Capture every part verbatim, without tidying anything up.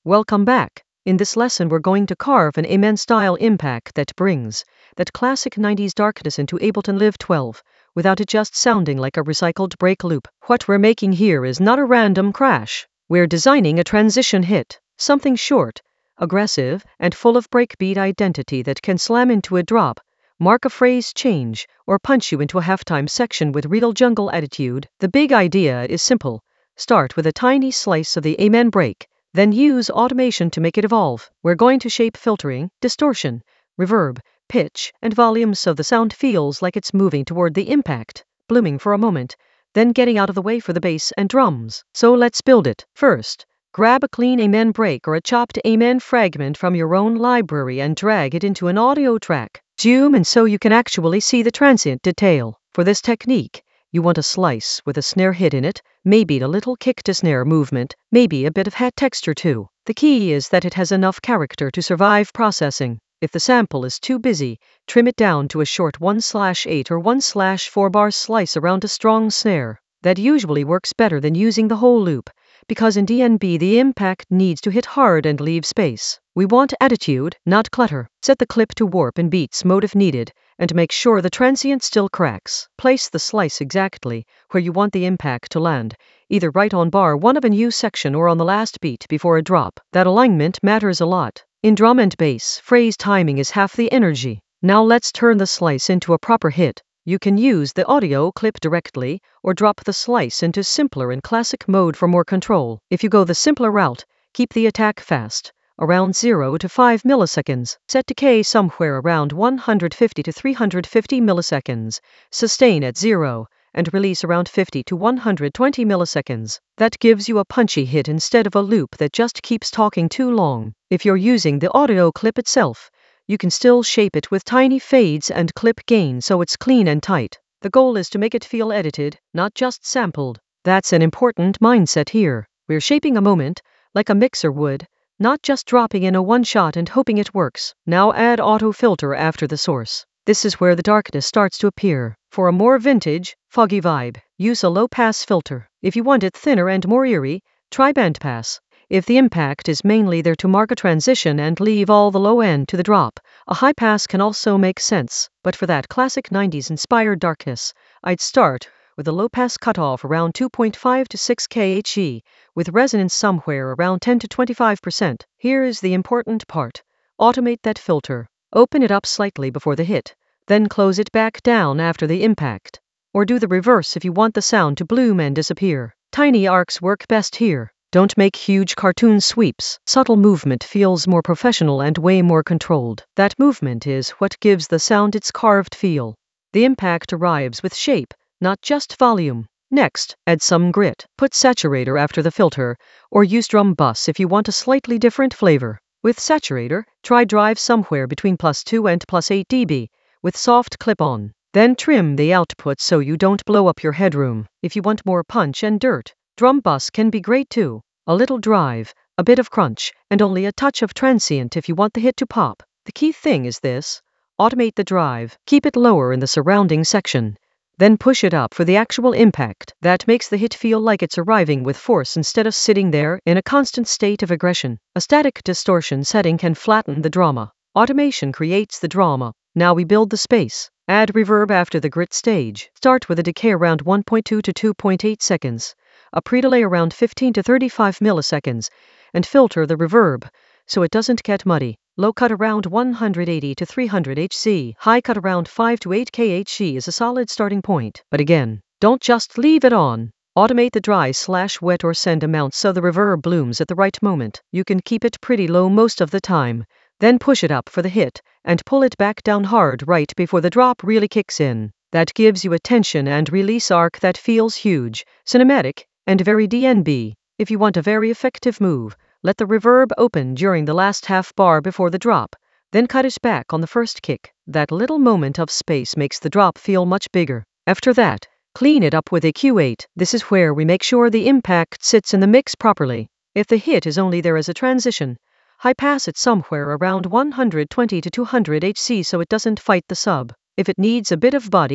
Welcome back. In this lesson we're going to carve an Amen-style impact that brings that classic nineties darkness into Ableton Live twelve, without it just sounding like a recycled break loop. What we're making here is not a random crash. We're designing a transition hit, something short, aggressive, and full of breakbeat identity that can slam into a drop, mark a phrase change, or punch you into a halftime section with real jungle attitude. The big idea is simple. Start with a tiny slice of the Amen break, then use automation to make it evolve. We're going to shape filtering, distortion, reverb, pitch, and volume so the sound feels like it's moving toward the impact, blooming for a moment, then getting out of the way for the bass and drums. So let's build it. First, grab a clean Amen break or a chopped Amen fragment from your own library and drag it into an audio track. Zoom in so you can actually see the transient detail. For this technique, you want a slice with a snare hit in it, maybe a little kick to snare movement, maybe a bit of hat texture too. The key is that it has enough character to survive processing. If the sample is too busy, trim it down to a short one slash eight or one slash four bar slice around a strong snare. That usually works better than using the whole loop, because in D N B the impact needs to hit hard and leave space. We want attitude, not clutter. Set the clip to warp in beats mode if needed, and make sure the transient still cracks. Place the slice exactly where you want the impact to land, either right on bar one of a new section or on the last beat before a drop. That alignment matters a lot. In drum and bass, phrase timing is half the energy. Now let's turn the slice into a proper hit. You can use the audio clip directly, or drop the slice into simpler and classic mode for more control. If you go the simpler route, keep the attack fast, around zero to five milliseconds. Set decay somewhere around one hundred fifty to three hundred fifty milliseconds. Sustain at zero, and release around fifty to one hundred twenty milliseconds. That gives you a punchy hit instead of a loop that just keeps talking too long. If you're using the audio clip itself, you can still shape it with tiny fades and clip gain so it's clean and tight. The goal is to make it feel edited, not just sampled. That's an important mindset here. We're shaping a moment, like a mixer would, not just dropping in a one shot and hoping it works. Now add auto filter after the source. This is where the darkness starts to appear. For a more vintage, foggy vibe, use a low pass filter. If you want it thinner and more eerie, try bandpass. If the impact is mainly there to mark a transition and leave all the low end to the drop, a high pass can also make sense. But for that classic nineties inspired darkness, I'd start with a low pass cutoff around two point five to six kilohertz, with resonance somewhere around ten to twenty-five percent. Here is the important part. Automate that filter. Open it up slightly before the hit, then close it back down after the impact. Or do the reverse if you want the sound to bloom and disappear. Tiny arcs work best here. Don't make huge cartoon sweeps. Subtle movement feels more professional and way more controlled. That movement is what gives the sound its carved feel. The impact arrives with shape, not just volume. Next, add some grit. Put saturator after the filter, or use drum bus if you want a slightly different flavor. With saturator, try drive somewhere between plus two and plus eight decibels, with soft clip-on. Then trim the output so you don't blow up your headroom. If you want more punch and dirt, drum bus can be great too. A little drive, a bit of crunch, and only a touch of transient if you want the hit to pop. The key thing is this. Automate the drive, keep it lower in the surrounding section, then push it up for the actual impact. That makes the hit feel like it's arriving with force instead of sitting there in a constant state of aggression. A static distortion setting can flatten the drama. Automation creates the drama. Now we build the space. Add reverb after the grit stage. Start with a decay around one point two to two point eight seconds. A pre-delay around fifteen to thirty-five milliseconds, and filter the reverb so it doesn't get muddy. Low cut around one hundred eighty to three hundred hertz, high cut around five to eight kilohertz is a solid starting point. But again, don't just leave it on. Automate the dry slash wet or send amount so the reverb blooms at the right moment. You can keep it pretty low most of the time, then push it up for the hit, and pull it back down hard right before the drop really kicks in. That gives you a tension and release arc that feels huge, cinematic, and very D N B. If you want a very effective move, let the reverb open during the last half bar before the drop, then cut it back on the first kick. That little moment of space makes the drop feel much bigger. After that, clean it up with a Q eight. This is where we make sure the impact sits in the mix properly. If the hit is only there as a transition, high pass it somewhere around one hundred twenty to two hundred hertz so it doesn't fight the sub. If it needs a bit of body,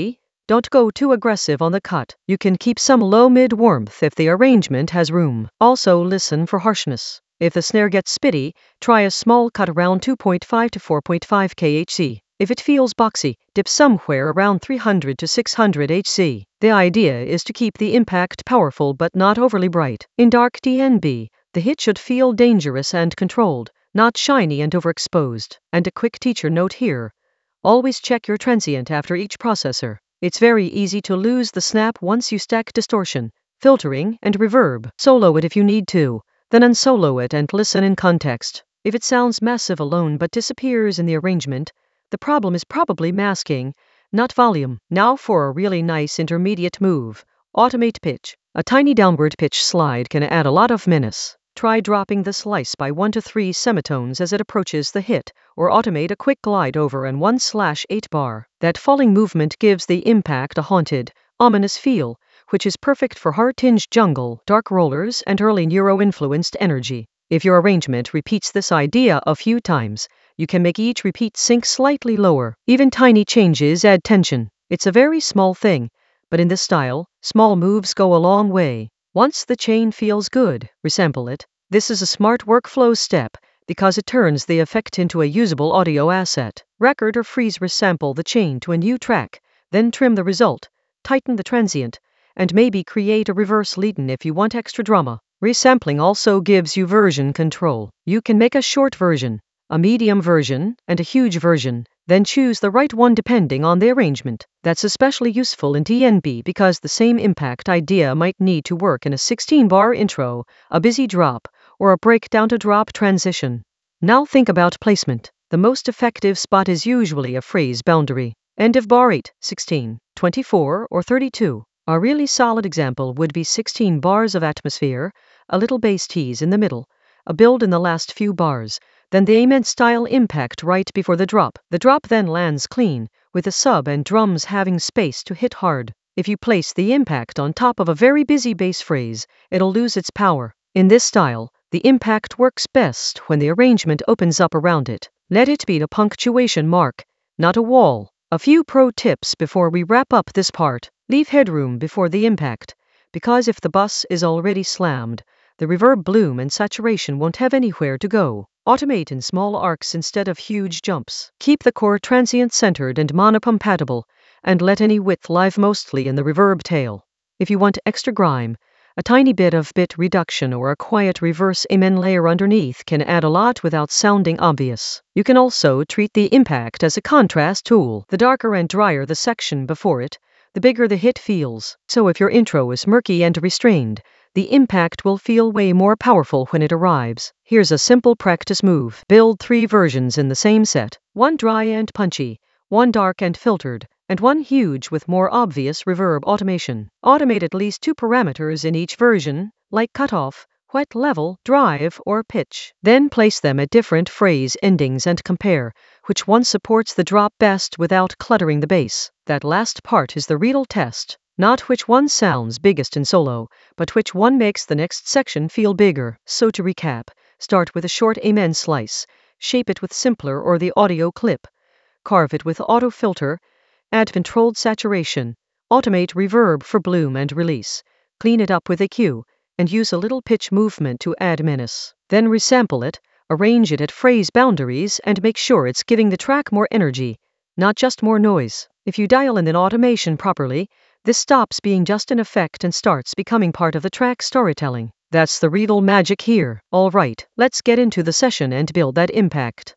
Don't go too aggressive on the cut. You can keep some low-mid warmth if the arrangement has room. Also listen for harshness. If the snare gets spitty, try a small cut around two point five to four point five kilohertz. If it feels boxy, dip somewhere around three hundred to six hundred hertz. The idea is to keep the impact powerful but not overly bright. In dark D N B, the hit should feel dangerous and controlled, not shiny and overexposed. And a quick teacher note here. Always check your transient after each processor. It's very easy to lose the snap once you stack distortion, filtering, and reverb. Solo it if you need to, then unsolo it and listen in context. If it sounds massive alone but disappears in the arrangement, the problem is probably masking, not volume. Now for a really nice intermediate move. Automate pitch. A tiny downward pitch slide can add a lot of menace. Try dropping the slice by one to three semitones as it approaches the hit, or automate a quick glide over an one slash eight bar. That falling movement gives the impact a haunted, ominous feel, which is perfect for hard-tinged jungle, dark rollers, and early neuro-influenced energy. If your arrangement repeats this idea a few times, you can make each repeat sink slightly lower. Even tiny changes add tension. It's a very small thing, but in this style, small moves go a long way. Once the chain feels good, resample it. This is a smart workflow step because it turns the effect into a usable audio asset. Record or freeze resample the chain to a new track, then trim the result, tighten the transient, and maybe create a reverse lead-in if you want extra drama. Resampling also gives you version control. You can make a short version, a medium version, and a huge version, then choose the right one depending on the arrangement. That's especially useful in D N B because the same impact idea might need to work in a sixteen bar intro, a busy drop, or a breakdown to drop transition. Now think about placement. The most effective spot is usually a phrase boundary. End of bar eight, sixteen, twenty-four, or thirty-two. A really solid example would be sixteen bars of atmosphere, a little bass tease in the middle, a build in the last few bars, then the Amen style impact right before the drop. The drop then lands clean, with the sub and drums having space to hit hard. If you place the impact on top of a very busy bass phrase, it'll lose its power. In this style, the impact works best when the arrangement opens up around it. Let it be a punctuation mark, not a wall. A few pro tips before we wrap up this part. Leave headroom before the impact, because if the bus is already slammed, the reverb bloom and saturation won't have anywhere to go. Automate in small arcs instead of huge jumps. Keep the core transient centered and monocompatible, and let any width live mostly in the reverb tail. If you want extra grime, a tiny bit of bit reduction or a quiet reverse Amen layer underneath can add a lot without sounding obvious. You can also treat the impact as a contrast tool. The darker and drier the section before it, the bigger the hit feels. So if your intro is murky and restrained, the impact will feel way more powerful when it arrives. Here's a simple practice move. Build three versions in the same set. One dry and punchy, one dark and filtered, and one huge with more obvious reverb automation. Automate at least two parameters in each version, like cutoff, wet level, drive, or pitch. Then place them at different phrase endings and compare which one supports the drop best without cluttering the bass. That last part is the real test. Not which one sounds biggest in solo, but which one makes the next section feel bigger. So to recap, start with a short Amen slice, shape it with simpler or the audio clip, carve it with auto filter, add controlled saturation, automate reverb for bloom and release, clean it up with E Q, and use a little pitch movement to add menace. Then resample it, arrange it at phrase boundaries, and make sure it's giving the track more energy, not just more noise. If you dial in an automation properly, this stops being just an effect and starts becoming part of the track storytelling. That's the real magic here. All right, let's get into the session and build that impact.